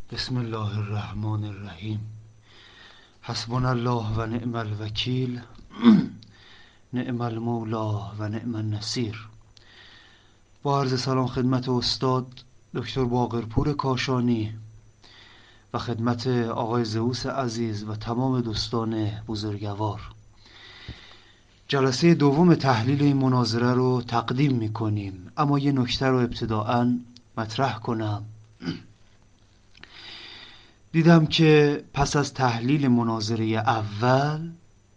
بسم الله الرحمن الرحیم. حسبنا الله و نعم الوکیل. نعم المولا و نعم النصیر. با عرض سلام خدمت استاد دکتر باقرپور کاشانی و خدمت آقای زئوس عزیز و تمام دوستان بزرگوار. جلسه دوم تحلیل این مناظره رو تقدیم میکنیم، اما یه نکته رو ابتداءً مطرح کنم. دیدم که پس از تحلیل مناظره اول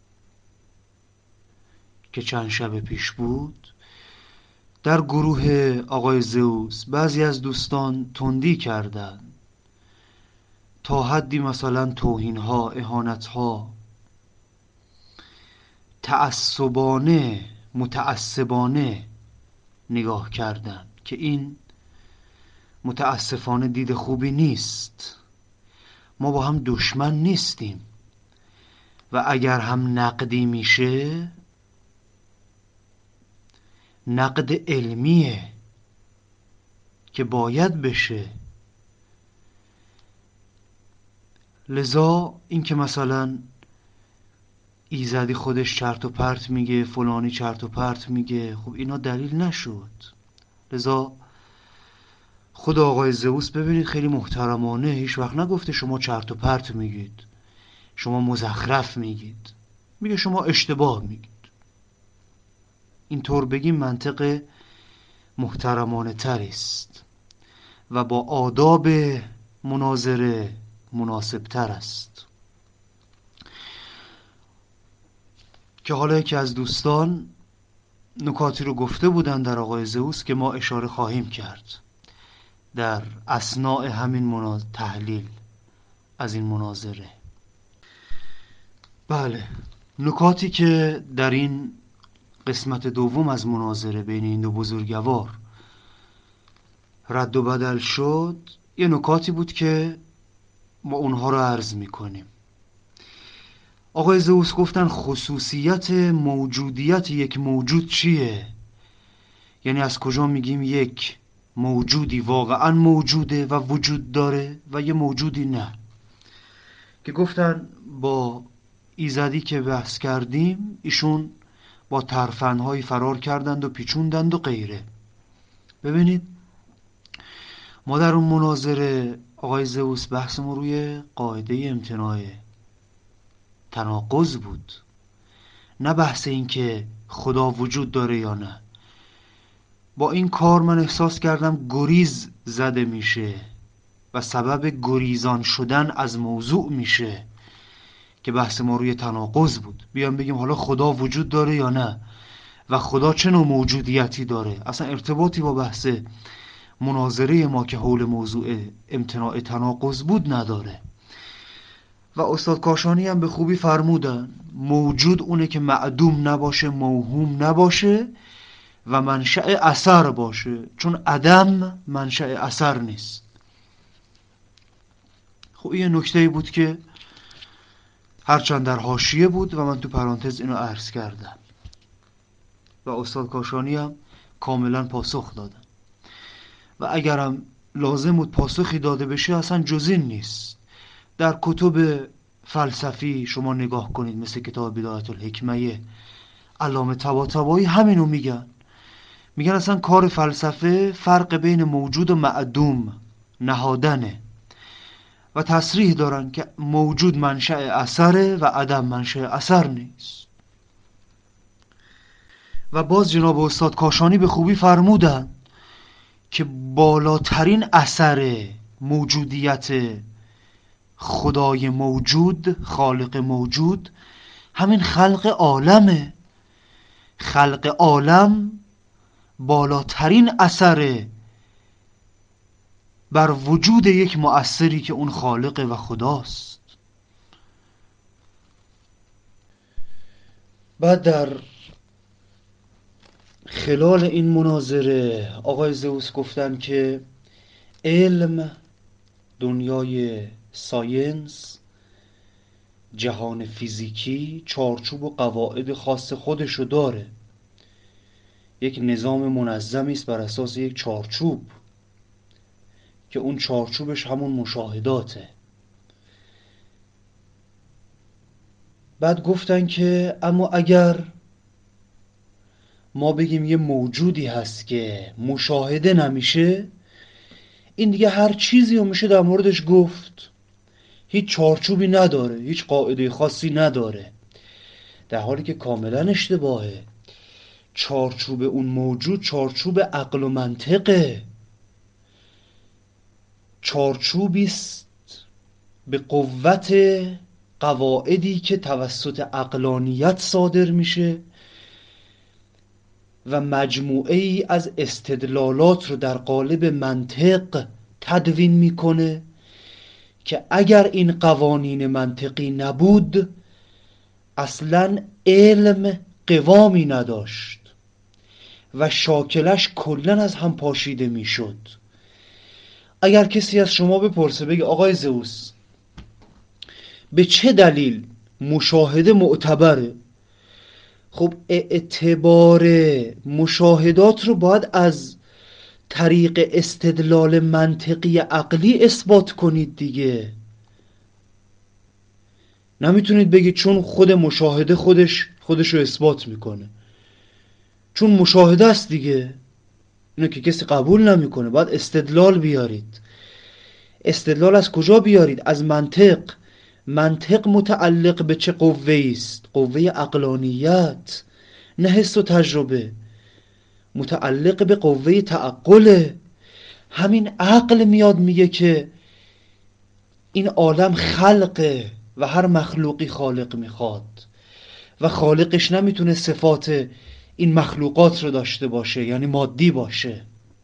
که چند شب پیش بود، در گروه آقای زئوس بعضی از دوستان تندی کردن، تا حدی مثلا توهین‌ها، اهانت‌ها، متعصبانه نگاه کردن که این متاسفانه دید خوبی نیست. ما با هم دشمن نیستیم و اگر هم نقدی میشه نقد علمیه که باید بشه. لذا این که مثلا ایزدی خودش چرت و پرت میگه، فلانی چرت و پرت میگه، خب اینا دلیل نشد. لذا خود آقای زئوس ببینید خیلی محترمانه هیچ وقت نگفته شما چرت و پرت میگید، شما مزخرف میگید، میگه شما اشتباه میگید. اینطور بگیم منطق محترمانه تر است و با آداب مناظره مناسب تر است. که حالا یکی از دوستان نکاتی رو گفته بودن در آقای زئوس که ما اشاره خواهیم کرد در اثناء همین تحلیل از این مناظره. بله، نکاتی که در این قسمت دوم از مناظره بین این دو بزرگوار رد و بدل شد، یه نکاتی بود که ما اونها رو عرض میکنیم. آقای زئوس گفتن خصوصیت موجودیت یک موجود چیه؟ یعنی از کجا میگیم یک موجودی واقعا موجوده و وجود داره و یه موجودی نه؟ که گفتن با ایزدی که بحث کردیم ایشون با ترفندهایی فرار کردند و پیچوندند و غیره. ببینید ما در اون مناظره آقای زئوس بحثمون روی قاعده امتناع تناقض بود، نه بحث این که خدا وجود داره یا نه. با این کار من احساس کردم گریز زده میشه و سبب گریزان شدن از موضوع میشه که بحث ما روی تناقض بود. بیام بگیم حالا خدا وجود داره یا نه و خدا چه نوع موجودیتی داره، اصلا ارتباطی با بحث مناظره ما که حول موضوع امتناع تناقض بود نداره. و استاد کاشانی هم به خوبی فرمودن موجود اونه که معدوم نباشه، موهوم نباشه و منشأ اثر باشه، چون عدم منشأ اثر نیست. خب این نکته‌ای بود که هرچند در حاشیه بود و من تو پرانتز اینو عرض کردم و استاد کاشانی هم کاملا پاسخ دادن و اگرم لازم بود پاسخی داده بشه اصلا جزین نیست. در کتب فلسفی شما نگاه کنید، مثل کتاب بدایت الحکمه علامه طباطبایی همینو میگن اصلا کار فلسفه فرق بین موجود و معدوم نهادنه و تصریح دارن که موجود منشأ اثره و عدم منشأ اثر نیست. و باز جناب استاد کاشانی به خوبی فرمودن که بالاترین اثر موجودیت خدای موجود، خالق موجود، همین خلق عالمه. خلق عالم بالاترین اثر بر وجود یک مؤثری که اون خالق و خداست. بعد در خلال این مناظره آقای زئوس گفتن که علم، دنیای ساینس، جهان فیزیکی چارچوب و قواعد خاص خودشو داره، یک نظام منظمی است بر اساس یک چارچوب که اون چارچوبش همون مشاهداته. بعد گفتن که اما اگر ما بگیم یه موجودی هست که مشاهده نمیشه، این دیگه هر چیزی رو میشه در موردش گفت، هیچ چارچوبی نداره، هیچ قاعده خاصی نداره، در حالی که کاملا اشتباهه. چارچوب اون موجود چارچوب عقل و منطقه، چارچوبی است به قوت قواعدی که توسط عقلانیت صادر میشه و مجموعه ای از استدلالات رو در قالب منطق تدوین میکنه که اگر این قوانین منطقی نبود اصلا علم قوامی نداشت و شاکلش کلن از هم پاشیده میشد. اگر کسی از شما بپرسه بگه آقای زئوس به چه دلیل مشاهده معتبره، خب اعتبار مشاهدات رو باید از طریق استدلال منطقی عقلی اثبات کنید دیگه. نمیتونید بگید چون خود مشاهده خودش رو اثبات میکنه، چون مشاهده است دیگه. اینو که کسی قبول نمیکنه. باید استدلال بیارید. استدلال از کجا بیارید؟ از منطق. منطق متعلق به چه قوه‌ای است؟ قوه عقلانیت، نه حس و تجربه. متعلق به قوه تعقله. همین عقل میاد میگه که این عالم خلقه و هر مخلوقی خالق میخواد و خالقش نمیتونه صفات این مخلوقات رو داشته باشه، یعنی مادی باشه.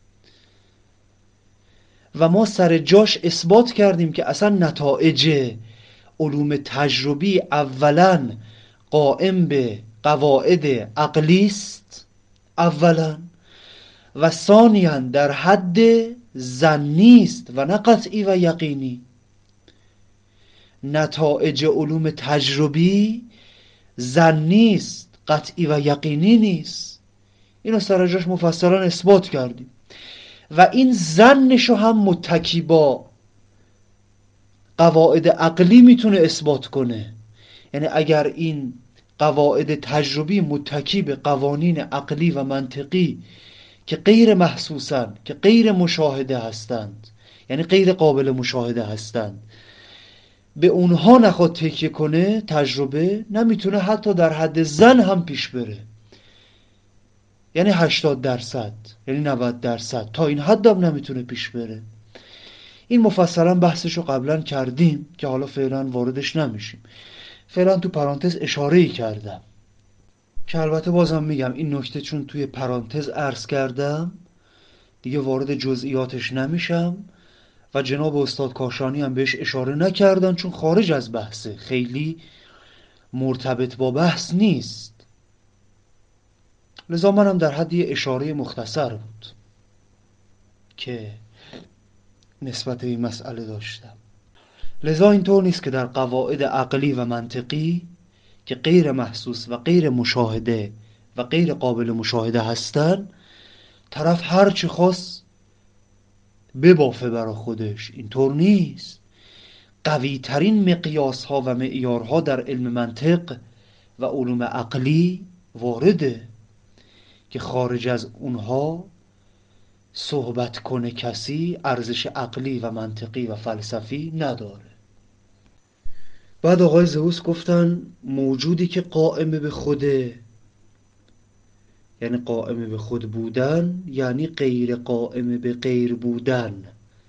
و ما سر جاش اثبات کردیم که اصلا نتایج علوم تجربی اولا قائم به قواعد عقلی است اولا، و ثانیا در حد ظنی است و نه قطعی و یقینی. نتایج علوم تجربی ظنی است، قطعی و یقینی نیست. اینو سر جاش مفصلا اثبات کردیم و این ظنشو هم متکی با قواعد عقلی میتونه اثبات کنه. یعنی اگر این قواعد تجربی متکی به قوانین عقلی و منطقی که غیر محسوسن، که غیر مشاهده هستند، یعنی غیر قابل مشاهده هستند، به اونها نخواد تکیه کنه، تجربه نمیتونه حتی در حد ظن هم پیش بره. یعنی 80%، یعنی 90%، تا این حد هم نمیتونه پیش بره. این مفصلا بحثشو قبلا کردیم که حالا فعلا واردش نمیشیم. فعلا تو پرانتز اشاره‌ای کردم که البته بازم میگم این نکته چون توی پرانتز عرض کردم دیگه وارد جزئیاتش نمیشم و جناب استاد کاشانی هم بهش اشاره نکردن چون خارج از بحثه، خیلی مرتبط با بحث نیست. لذا منم در حد یه اشاره مختصر بود که نسبت به این مسئله داشتم. لذا اینطور نیست که در قواعد عقلی و منطقی که غیر محسوس و غیر مشاهده و غیر قابل مشاهده هستن طرف هر چی خواست ببافه برا خودش. اینطور نیست. قوی ترین مقیاس ها و معیارها در علم منطق و علوم عقلی وارده که خارج از اونها صحبت کنه کسی ارزش عقلی و منطقی و فلسفی نداره. بعد آقای زئوس گفتن موجودی که قائم به خوده، یعنی قائم به خود بودن، یعنی غیر قائم به غیر بودن،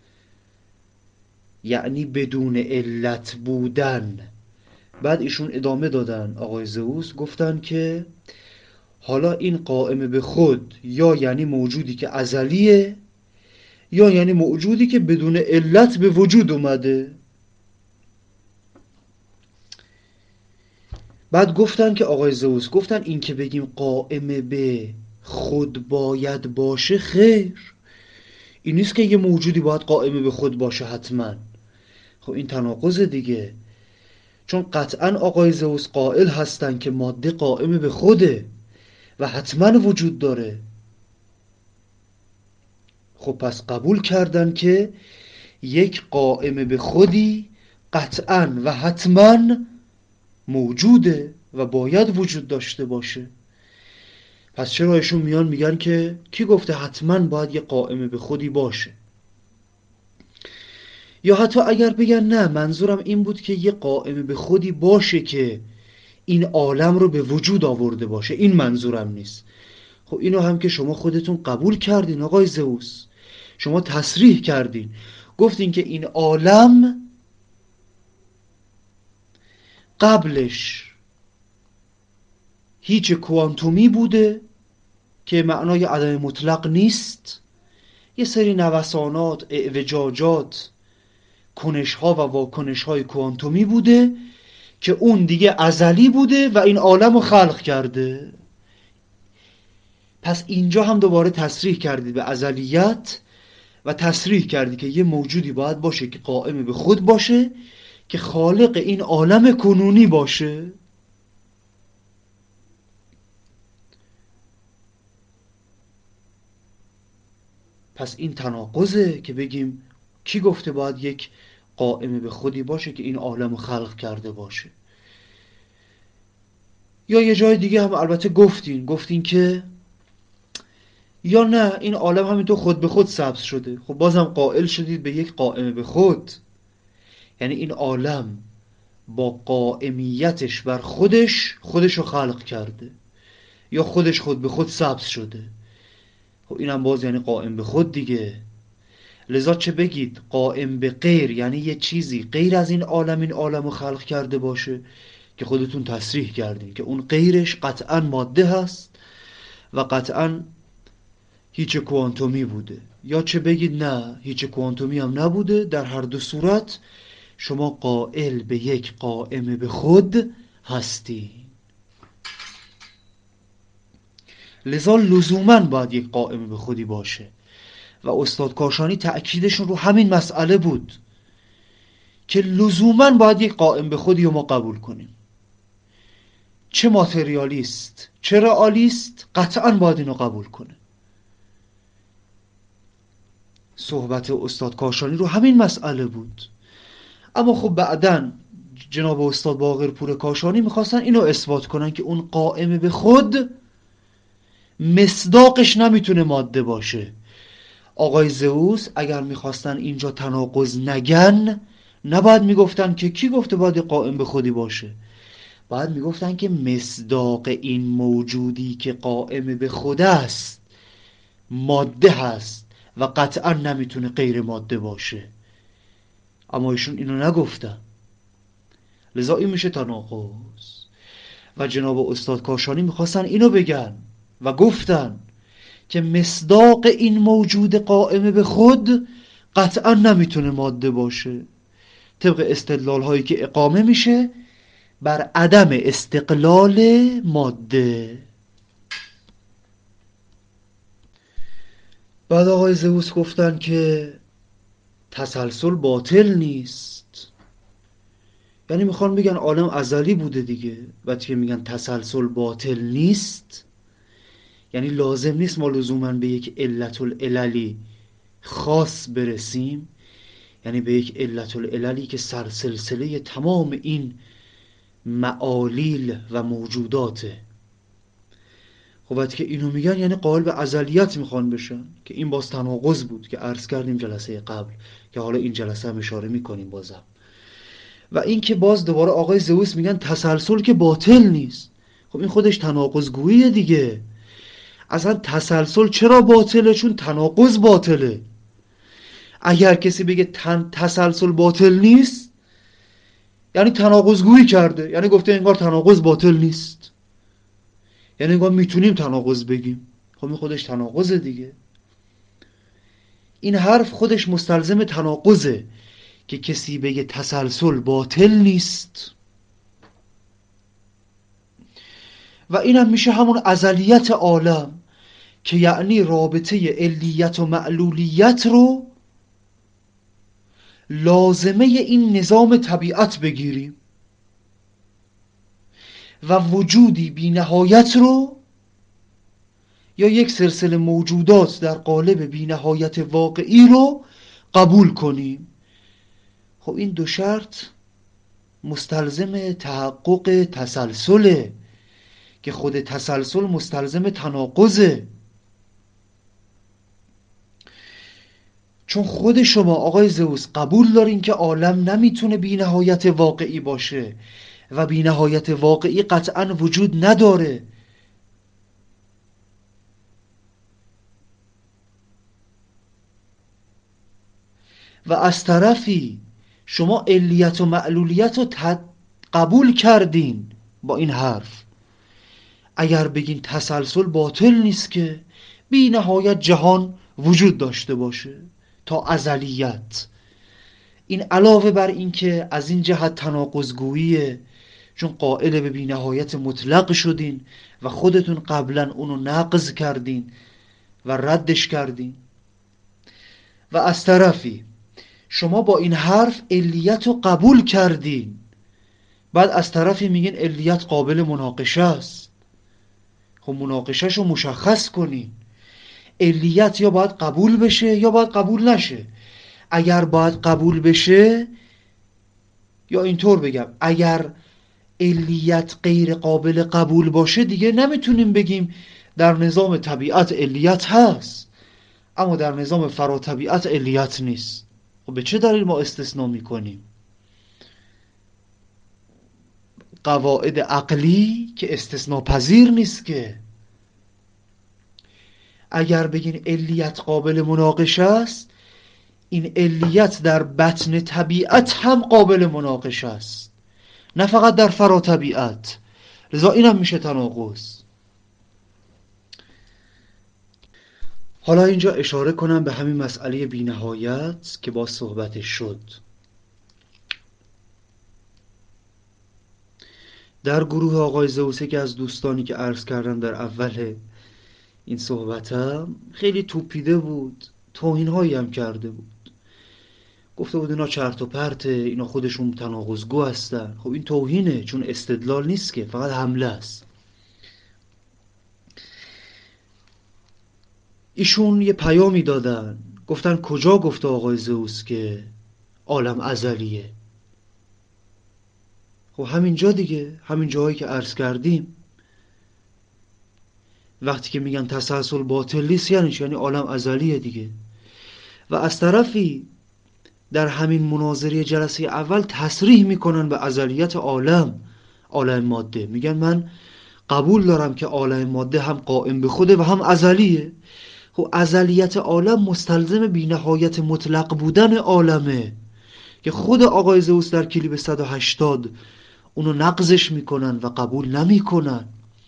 یعنی بدون علت بودن. بعد ایشون ادامه دادن آقای زئوس گفتن که حالا این قائم به خود یا یعنی موجودی که ازلیه یا یعنی موجودی که بدون علت به وجود اومده. بعد گفتن که آقای زئوس گفتن این که بگیم قائم به خود باید باشه، خیر، این نیست که یه موجودی باید قائم به خود باشه حتما. خب این تناقض دیگه، چون قطعا آقای زئوس قائل هستن که ماده قائم به خوده و حتما وجود داره. خب پس قبول کردن که یک قائم به خودی قطعاً و حتماً موجوده و باید وجود داشته باشه. پس چرا ایشون میان میگن که کی گفته حتماً باید یک قائم به خودی باشه؟ یا حتی اگر بگن نه، منظورم این بود که یه قائم به خودی باشه که این عالم رو به وجود آورده باشه، این منظورم نیست. خب اینو هم که شما خودتون قبول کردین آقای زئوس، شما تصریح کردین، گفتین که این عالم قبلش هیچ کوانتومی بوده که معنای عدم مطلق نیست، یه سری نوسانات، اعوجاجات، کنش‌ها و واکنش‌های کوانتومی بوده که اون دیگه ازلی بوده و این عالم رو خلق کرده. پس اینجا هم دوباره تصریح کردید به ازلیت و تصریح کردی که یه موجودی باید باشه که قائم به خود باشه، که خالق این عالم کنونی باشه. پس این تناقضه که بگیم کی گفته باید یک قائم به خودی باشه که این عالم رو خلق کرده باشه. یا یه جای دیگه هم البته گفتین که یا نه، این عالم همینطور خود به خود سبز شده. خب بازم قائل شدید به یک قائم به خود، یعنی این عالم با قائمیتش بر خودش رو خلق کرده، یا خودش خود به خود سبز شده. خب اینم باز یعنی قائم به خود دیگه. لذا چه بگید قائم به غیر، یعنی یه چیزی غیر از این عالم رو خلق کرده باشه که خودتون تصریح کردین که اون غیرش قطعا ماده هست و قطعا هیچ کوانتومی بوده. یا چه بگید نه، هیچ کوانتومی هم نبوده. در هر دو صورت شما قائل به یک قائم به خود هستی. لذا لزوماً باید یک قائم به خودی باشه و استاد کاشانی تأکیدشون رو همین مسئله بود که لزوماً باید یک قائم به خودی رو ما قبول کنیم. چه ماتریالیست چه رئالیست قطعاً باید اینو قبول کنه. صحبت استاد کاشانی رو همین مسئله بود. اما خب بعداً جناب استاد باقرپور کاشانی میخواستن اینو اثبات کنن که اون قائم به خود مصداقش نمیتونه ماده باشه. آقای زئوس اگر میخواستن اینجا تناقض نگن، نباید میگفتن که کی گفته باید قائم به خودی باشه، باید میگفتن که مصداق این موجودی که قائم به خود است ماده هست و قطعا نمیتونه غیر ماده باشه. اما ایشون اینو نگفتن، لذا این میشه تناقض. و جناب استاد کاشانی میخواستن اینو بگن و گفتن که مصداق این موجود قائم به خود قطعا نمیتونه ماده باشه، طبق استدلال هایی که اقامه میشه بر عدم استقلال ماده. بعد آقای زئوس گفتن که تسلسل باطل نیست، یعنی میخوان بگن عالم ازلی بوده دیگه. بعد که میگن تسلسل باطل نیست، یعنی لازم نیست ما لزوما به یک علت العللی خاص برسیم، یعنی به یک علت العللی که سرسلسله تمام این معالیل و موجوداته. خب وقتی که اینو میگن یعنی قائل به ازلیت میخوان بشن، که این باز تناقض بود که عرض کردیم جلسه قبل، که حالا این جلسه هم اشاره میکنیم بازم. و این که باز دوباره آقای زئوس میگن تسلسل که باطل نیست، خب این خودش تناقض گوییه دیگه. اصلا تسلسل چرا باطله؟ چون تناقض باطله. اگر کسی بگه تسلسل باطل نیست یعنی تناقض گویی کرده، یعنی گفته انگار تناقض باطل نیست، یعنی انگار میتونیم تناقض بگیم. خب این خودش تناقضه دیگه. این حرف خودش مستلزم تناقضه که کسی بگه تسلسل باطل نیست. و اینم میشه همون ازلیت عالم، که یعنی رابطه علیت و معلولیت رو لازمه این نظام طبیعت بگیریم و وجودی بی نهایت رو یا یک سلسله موجودات در قالب بی نهایت واقعی رو قبول کنیم خب این دو شرط مستلزم تحقق تسلسله که خود تسلسل مستلزم تناقضه. چون خود شما آقای زئوس قبول دارین که عالم نمیتونه بی نهایت واقعی باشه و بی نهایت واقعی قطعا وجود نداره. و از طرفی شما علیت و معلولیت رو قبول کردین با این حرف. اگر بگین تسلسل باطل نیست که بی نهایت جهان وجود داشته باشه تا ازلیت. این علاوه بر این که از این جهت تناقض‌گوییه، چون قائل به بی نهایت مطلق شدین و خودتون قبلا اونو نقض کردین و ردش کردین. و از طرفی شما با این حرف علیت رو قبول کردین، بعد از طرفی میگین علیت قابل مناقشه است. خب مناقشه‌شو مشخص کنین. علیت یا باید قبول بشه یا باید قبول نشه. اگر باید قبول بشه، یا اینطور بگم، اگر علیت غیر قابل قبول باشه دیگه نمیتونیم بگیم در نظام طبیعت علیت هست اما در نظام فراطبیعت علیت نیست. خب به چه دلیل ما استثناء میکنیم؟ قواعد عقلی که استثناء پذیر نیست که. اگر بگین علیت قابل مناقشه است، این علیت در بطن طبیعت هم قابل مناقشه است، نه فقط در فراطبیعت. لذا این هم میشه تناقض. حالا اینجا اشاره کنم به همین مسئله بی‌نهایت که با صحبتش شد. در گروه آقای زئوسه که از دوستانی که عرض کردم در اول این صحبتم خیلی توپیده بود، توهین‌هایی هم کرده بود، گفته بود اینا چرت و پرته، اینا خودشون تناقض‌گو هستن. خب این توهینه، چون استدلال نیست که، فقط حمله است. ایشون یه پیامی دادن، گفتن کجا گفته آقای زئوس که عالم ازلیه؟ خب همینجا دیگه، همین جاهایی که عرض کردیم. وقتی که میگن تسلسل باطل نیست یعنی چی؟ یعنی عالم ازلیه دیگه. و از طرفی در همین مناظره جلسه اول تصریح میکنن به ازلیت عالم ماده. میگن من قبول دارم که عالم ماده هم قائم به خوده و هم ازلیه. خب ازلیت عالم مستلزم بی نهایت مطلق بودن عالمه که خود آقای زئوس در کلیپ 180 اونو نقضش میکنن و قبول نمیکنن.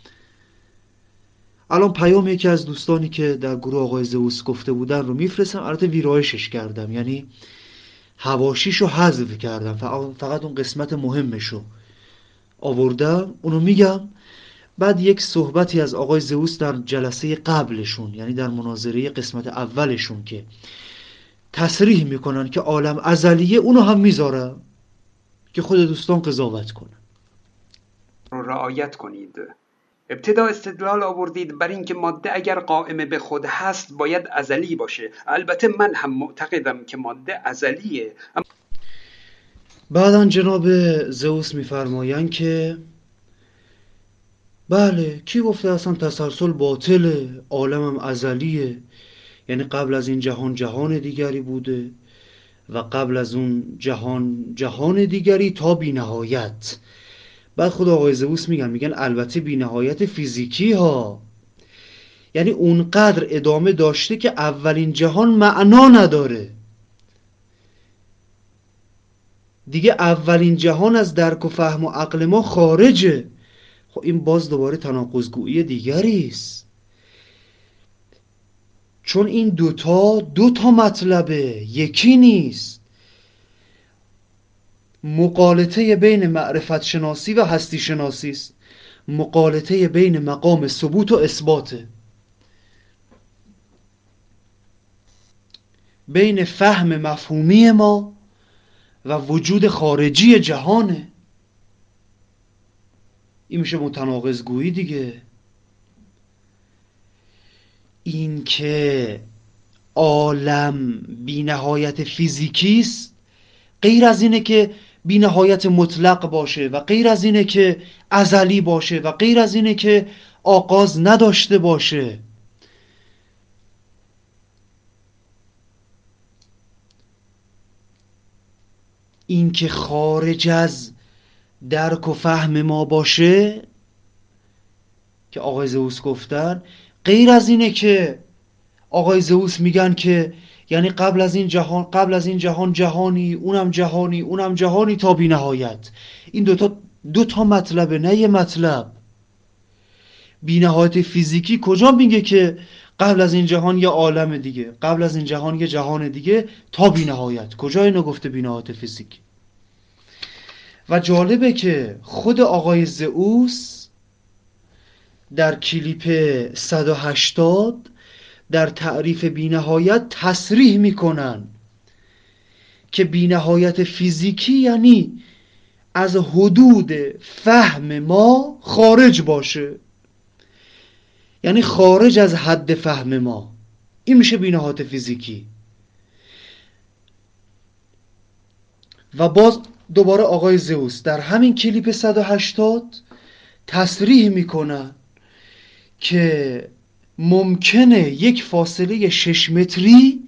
الان پیام یکی از دوستانی که در گروه آقای زئوس گفته بودن رو میفرستم. البته ویرایشش کردم، یعنی حواشیشو حذف کردم، فقط اون قسمت مهمشو آوردم، اونو میگم. بعد یک صحبتی از آقای زئوس در جلسه قبلشون، یعنی در مناظره قسمت اولشون که تصریح میکنن که عالم ازلیه، اونو هم میذارم که خود دوستان قضاوت کنن. رو رعایت کنید. ابتدا استدلال آوردید بر این که ماده اگر قائم به خود هست باید ازلی باشه. البته من هم معتقدم که ماده ازلیه. بعدن جناب زئوس میفرمایند که بله، کی گفته اصلا تسلسل باطله، عالمم ازلیه، یعنی قبل از این جهان دیگری بوده و قبل از اون جهان دیگری تا بی نهایت. بعد خود آقای زئوس میگن البته بی نهایت فیزیکی ها، یعنی اونقدر ادامه داشته که اولین جهان معنا نداره دیگه، اولین جهان از درک و فهم و عقل ما خارجه. خب این باز دوباره تناقض‌گویی دیگری است، چون این دو تا مطلبه، یکی نیست. مقالطه بین معرفت شناسی و هستی شناسی است، مقالطه بین مقام ثبوت و اثباته، بین فهم مفهومی ما و وجود خارجی جهانه. این میشه متناقض گویی دیگه. این که عالم بی نهایت فیزیکی است غیر از اینه که بی نهایت مطلق باشه و غیر از اینه که ازلی باشه و غیر از اینه که آغاز نداشته باشه. این که خارج از درک و فهم ما باشه که آقای زئوس گفتن، غیر از اینه که آقای زئوس میگن که یعنی قبل از این جهان جهانی، اونم جهانی، اونم جهانی تا بی نهایت. این دو تا مطلبه، نه یه مطلب. بی نهایت فیزیکی کجا میگه که قبل از این جهان یه عالم دیگه، قبل از این جهان یه جهان دیگه تا بی نهایت؟ کجا اینو گفته بی نهایت فیزیکی؟ و جالبه که خود آقای زئوس در کلیپ 180 در تعریف بی‌نهایت تصریح میکنن که بی‌نهایت فیزیکی یعنی از حدود فهم ما خارج باشه، یعنی خارج از حد فهم ما. این میشه بی‌نهایت فیزیکی. و باز دوباره آقای زئوس در همین کلیپ 180 تصریح میکنن که ممکنه یک فاصله 6 متری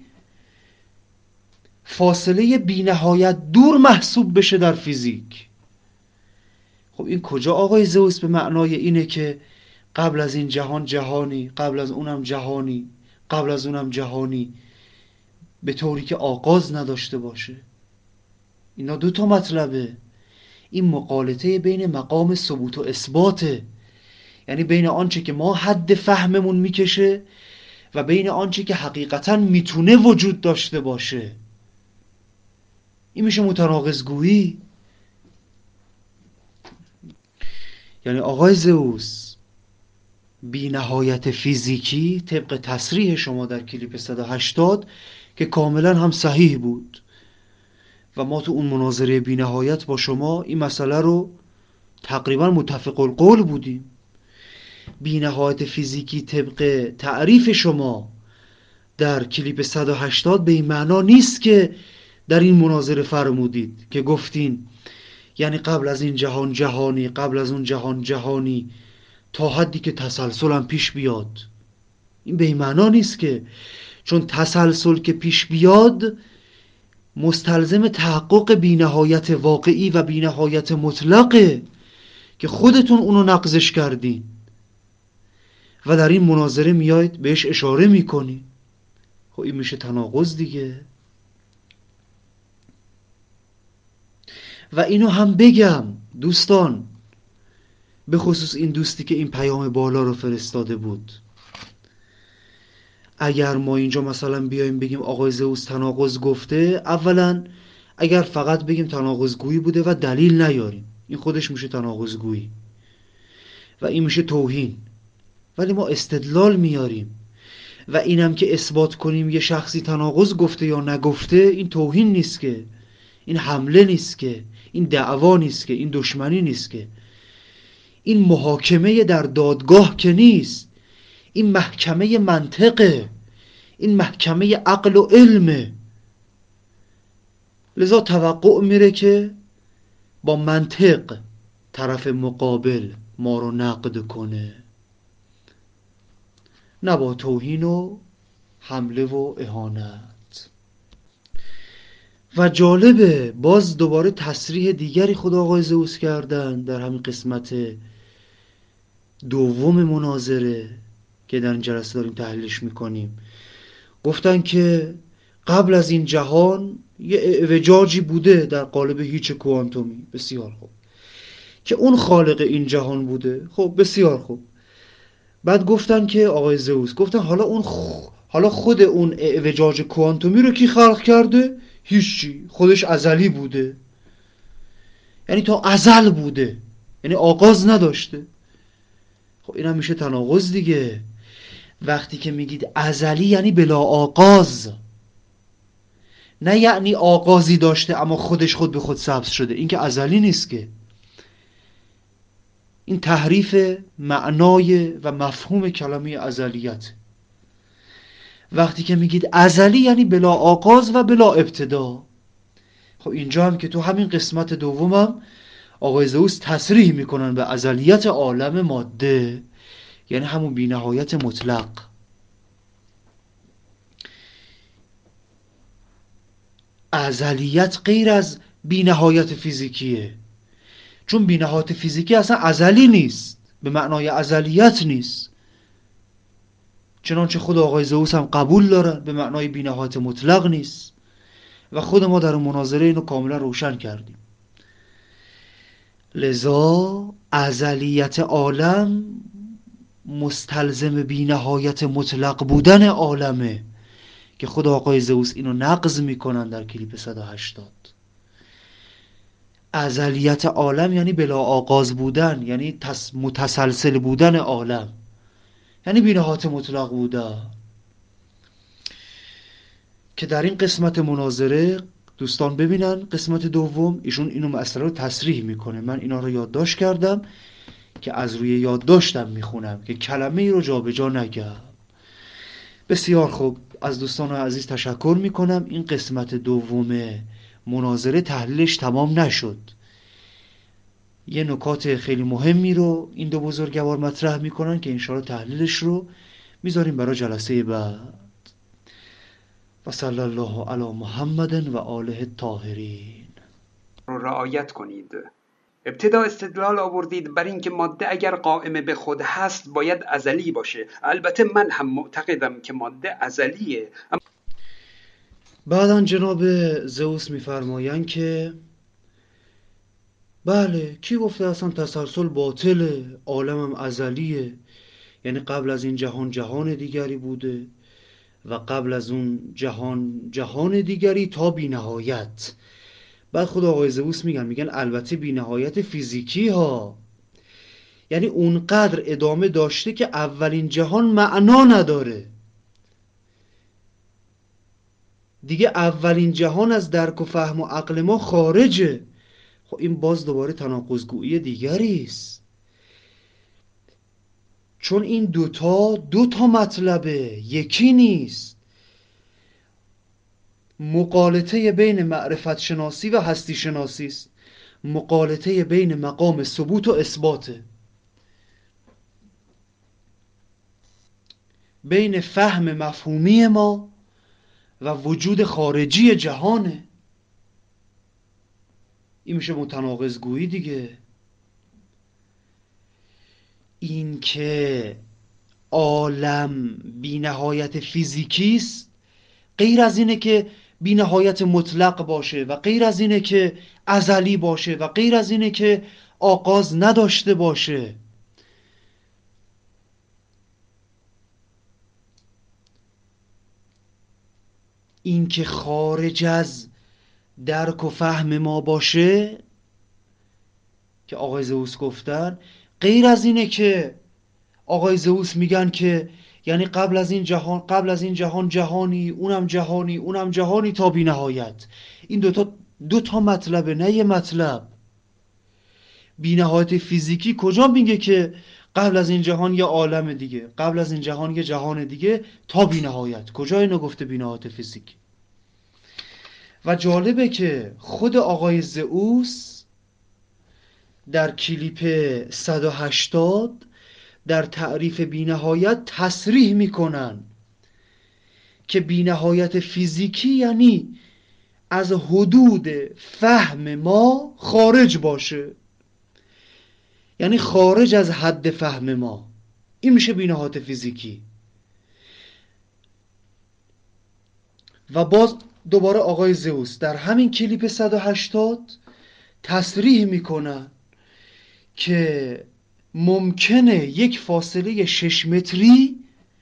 فاصله بی نهایت دور محسوب بشه در فیزیک. خب این کجا آقای زئوس به معنای اینه که قبل از این جهان جهانی، قبل از اونم جهانی، قبل از اونم جهانی، به طوری که آغاز نداشته باشه؟ اینا دو تا مطلبه. این مغالطه بین مقام ثبوت و اثباته، یعنی بین آنچه که ما حد فهممون میکشه و بین آنچه که حقیقتا میتونه وجود داشته باشه. این میشه متناقض گویی. یعنی آقای زئوس بی نهایت فیزیکی طبق تصریح شما در کلیپ 180 که کاملا هم صحیح بود و ما تو اون مناظره بی نهایت با شما این مسئله رو تقریبا متفق القول بودیم. بی نهایت فیزیکی طبق تعریف شما در کلیپ 180 به این معنا نیست که در این مناظره فرمودید که گفتین یعنی قبل از این جهان جهانی، قبل از اون جهان جهانی، تا حدی که تسلسل هم پیش بیاد. این به این معنا نیست که چون تسلسل که پیش بیاد مستلزم تحقق بی نهایت واقعی و بی نهایت مطلقه که خودتون اونو نقضش کردین و در این مناظره میایید بهش اشاره میکنی. خب این میشه تناقض دیگه. و اینو هم بگم دوستان، به خصوص این دوستی که این پیام بالا رو فرستاده بود، اگر ما اینجا مثلا بیایم بگیم آقای زئوس تناقض گفته، اولا اگر فقط بگیم تناقض گویی بوده و دلیل نیاریم، این خودش میشه تناقض گویی و این میشه توهین. ولی ما استدلال میاریم و اینم که اثبات کنیم یه شخصی تناقض گفته یا نگفته، این توهین نیست که، این حمله نیست که، این دعوا نیست که، این دشمنی نیست که، این محاکمه در دادگاه که نیست، این محکمه منطقه، این محکمه عقل و علمه. لذا توقع میره که با منطق طرف مقابل ما رو نقد کنه، نه با توهین و حمله و اهانت. و جالبه باز دوباره تصریح دیگری خود آقای زئوس کردن در همین قسمت دوم مناظره که در این جلسه داریم تحلیلش میکنیم. گفتن که قبل از این جهان یه اعوجاجی بوده در قالب هیچ کوانتومی. بسیار خوب. که اون خالق این جهان بوده. خب بسیار خوب. بعد گفتن که آقای زئوس گفتن حالا خود اون اعوجاج کوانتومی رو کی خلق کرده؟ هیچی، خودش ازلی بوده، یعنی تا ازل بوده، یعنی آغاز نداشته. خب این هم میشه تناقض دیگه. وقتی که میگید ازلی یعنی بلا آغاز، نه یعنی آغازی داشته اما خودش خود به خود سبز شده. این که ازلی نیست که. این تحریف معنای و مفهوم کلمه ازلیت. وقتی که میگید ازلی یعنی بلا آغاز و بلا ابتدا. خب اینجا هم که تو همین قسمت دومم آقای زئوس تصریح میکنن به ازلیت عالم ماده، یعنی همون بی‌نهایت مطلق. ازلیت غیر از بی‌نهایت فیزیکیه، چون بی‌نهایت فیزیکی اصلا ازلی نیست، به معنای ازلیت نیست، چنانچه خود آقای زئوس هم قبول دارن به معنای بی‌نهایت مطلق نیست و خود ما در مناظره اینو کاملا روشن کردیم. لذا ازلیت عالم مستلزم بی‌نهایت مطلق بودن عالمه که خود آقای زئوس اینو نقض میکنن در کلیپ 180. ازلیت عالم یعنی بلا آغاز بودن، یعنی متسلسل بودن عالم، یعنی بی‌نهایت مطلق بودن، که در این قسمت مناظره دوستان ببینن قسمت دوم ایشون اینو مسئله رو تصریح میکنه. من اینا رو یادداشت کردم که از روی یادداشتم میخونم که کلمه ای رو جابجا نگم. بسیار خوب، از دوستان عزیز تشکر میکنم. این قسمت دوم مناظره تحلیلش تمام نشد، یه نکات خیلی مهمی رو این دو بزرگوار مطرح میکنن که انشاءالله تحلیلش رو میذاریم برای جلسه بعد. و صلی الله علی محمد و آله الطاهرین. رو رعایت کنید. ابتدا استدلال آوردید بر اینکه ماده اگر قائم به خود هست باید ازلی باشه. البته من هم معتقدم که ماده ازلیه. بعداً جناب زئوس میفرمایند که بله، کی گفته اصلا تسلسل باطله، عالمم ازلیه، یعنی قبل از این جهان جهان دیگری بوده و قبل از اون جهان دیگری تا بی نهایت. بعد خود آقای زئوس میگن البته بی نهایت فیزیکی ها، یعنی اونقدر ادامه داشته که اولین جهان معنا نداره دیگه، اولین جهان از درک و فهم و عقل ما خارجه. خب این باز دوباره تناقض‌گویی دیگری است، چون این دوتا مطلبه، یکی نیست. مقالطه بین معرفت شناسی و هستی شناسی است، مقالطه بین مقام ثبوت و اثباته، بین فهم مفهومی ما و وجود خارجی جهانه. این میشه متناقض گویی دیگه. این که عالم بی نهایت فیزیکی است غیر از اینه که بی نهایت مطلق باشه و غیر از اینه که ازلی باشه و غیر از اینه که آغاز نداشته باشه. این که خارج از درک و فهم ما باشه که آقای زئوس گفتن، غیر از اینه که آقای زئوس میگن که یعنی قبل از این جهان جهانی، اونم جهانی تا بی نهایت. این دوتا مطلبه، نه یه مطلب. بی نهایت فیزیکی کجا میگه که قبل از این جهان یه عالم دیگه، قبل از این جهان یه جهان دیگه تا بی نهایت؟ کجا اینو گفته بی نهایت فیزیکی؟ و جالبه که خود آقای زئوس در کلیپ 180 در تعریف بی‌نهایت تصریح میکنن که بی‌نهایت فیزیکی یعنی از حدود فهم ما خارج باشه، یعنی خارج از حد فهم ما. این میشه بی‌نهایت فیزیکی. و باز دوباره آقای زئوس در همین کلیپ 180 تصریح میکنن که ممکنه یک فاصله 6 متری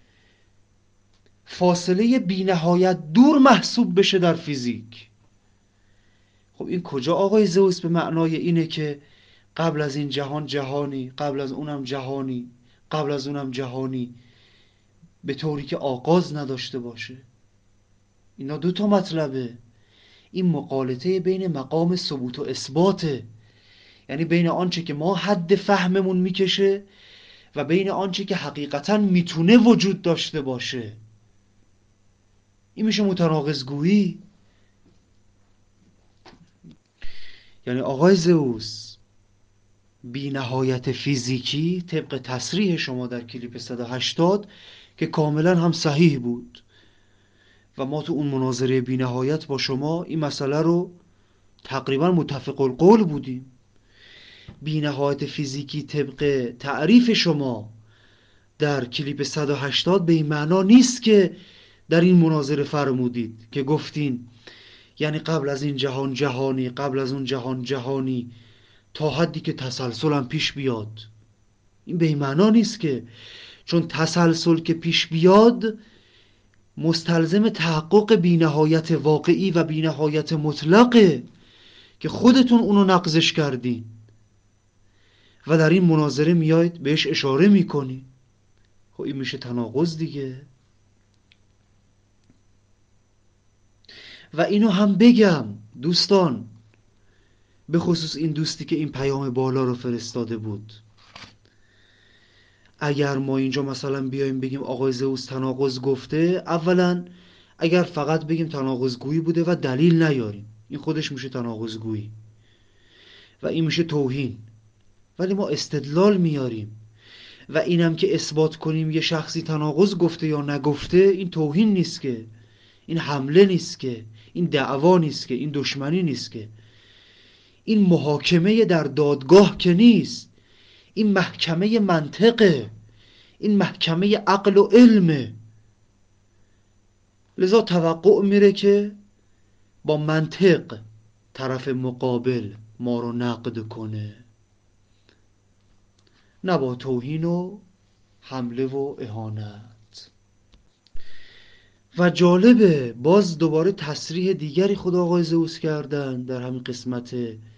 فاصله بی نهایت دور محسوب بشه در فیزیک. خب این کجا آقای زئوس به معنای اینه که قبل از این جهان جهانی، قبل از اونم جهانی، قبل از اونم جهانی، به طوری که آغاز نداشته باشه؟ اینا دوتا مطلبه. این مقالطه بین مقام ثبوت و اثباته، یعنی بین آنچه که ما حد فهممون میکشه و بین آنچه که حقیقتا میتونه وجود داشته باشه. این میشه متناقض گویی. یعنی آقای زئوس، بی نهایت فیزیکی طبق تصریح شما در کلیپ 180 که کاملا هم صحیح بود و ما تو اون مناظره بی نهایت با شما این مسئله رو تقریبا متفق القول بودیم. بی نهایت فیزیکی طبق تعریف شما در کلیپ 180 به این معنا نیست که در این مناظره فرمودید که گفتین یعنی قبل از این جهان جهانی، قبل از اون جهان جهانی، تا حدی که تسلسل هم پیش بیاد. این به این معنا نیست که چون تسلسل که پیش بیاد مستلزم تحقق بینهایت واقعی و بینهایت مطلقه که خودتون اونو نقضش کردین و در این مناظره میاید بهش اشاره میکنی. خب این میشه تناقض دیگه. و اینو هم بگم دوستان، به خصوص این دوستی که این پیام بالا رو فرستاده بود، اگر ما اینجا مثلا بیایم بگیم آقای زئوس تناقض گفته، اولا اگر فقط بگیم تناقض گویی بوده و دلیل نیاریم، این خودش میشه تناقض گویی و این میشه توهین. ولی ما استدلال میاریم و اینم که اثبات کنیم یه شخصی تناقض گفته یا نگفته، این توهین نیست که، این حمله نیست که، این دعوا نیست که، این دشمنی نیست که، این محاکمه در دادگاه که نیست، این محکمه منطقه، این محکمه عقل و علمه. لذا توقع میره که با منطق طرف مقابل ما رو نقد کنه، نه با توهین و حمله و اهانت. و جالبه باز دوباره تصریح دیگری خود آقای زئوس کردن در همین قسمت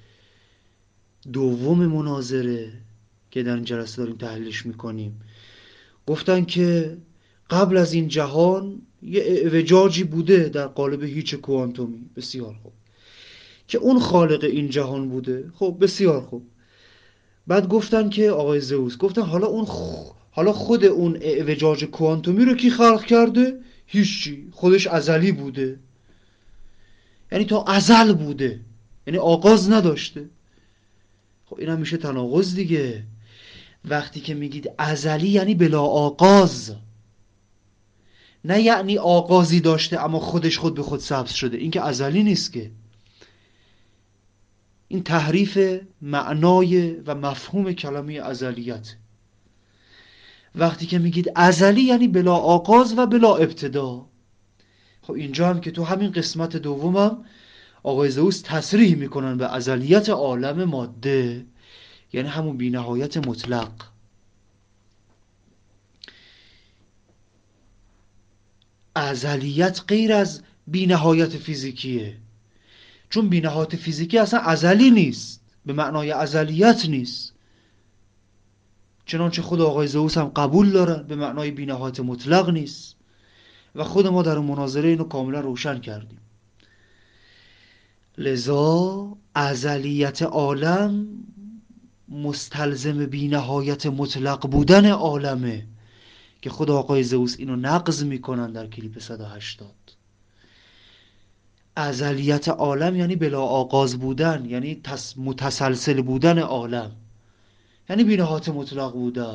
دوم مناظره که در این جلسه داریم تحلیلش میکنیم. گفتن که قبل از این جهان یه اعوجاجی بوده در قالب هیچ کوانتومی. بسیار خوب. که اون خالق این جهان بوده. خب بسیار خوب. بعد گفتن که آقای زئوس گفتن حالا خود اون اعوجاج کوانتومی رو کی خلق کرده؟ هیچی، خودش ازلی بوده، یعنی تا ازل بوده، یعنی آغاز نداشته. خب این هم میشه تناقض دیگه. وقتی که میگید ازلی یعنی بلا آغاز، نه یعنی آغازی داشته اما خودش خود به خود سبز شده. این که ازلی نیست که. این تحریف معنای و مفهوم کلمه ازلیت. وقتی که میگید ازلی یعنی بلا آغاز و بلا ابتدا. خب اینجا هم که تو همین قسمت دومم آقای زئوس تصریح میکنن به ازلیت عالم ماده، یعنی همون بی‌نهایت مطلق. ازلیت غیر از بی‌نهایت فیزیکیه، چون بی‌نهایت فیزیکی اصلا ازلی نیست، به معنای ازلیت نیست، چنانچه خود آقای زئوس هم قبول دارن به معنای بی‌نهایت مطلق نیست و خود ما در مناظره اینو کاملا روشن کردیم. لذا ازلیت عالم مستلزم بی‌نهایت مطلق بودن عالمه که خود آقای زئوس اینو نقض میکنن در کلیپ 180. ازلیت عالم یعنی بلا آغاز بودن، یعنی متسلسل بودن عالم، یعنی بی‌نهایت مطلق بودن.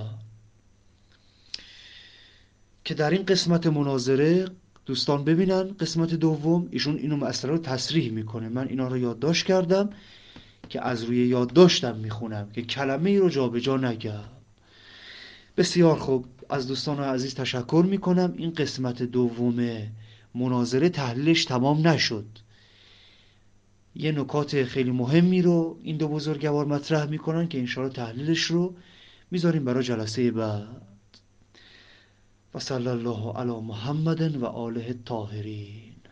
که در این قسمت مناظره دوستان ببینن قسمت دوم ایشون اینو مسئله رو تصریح میکنه. من اینا رو یادداشت کردم که از روی یادداشتم میخونم که کلمه ای رو جابجا نگم. بسیار خوب، از دوستان عزیز تشکر میکنم. این قسمت دوم مناظره تحلیلش تمام نشد. یه نکات خیلی مهمی رو این دو بزرگوار مطرح میکنن که انشاءالله تحلیلش رو میذاریم برای جلسه بعد. و صلی الله علی محمد و آله الطاهرین.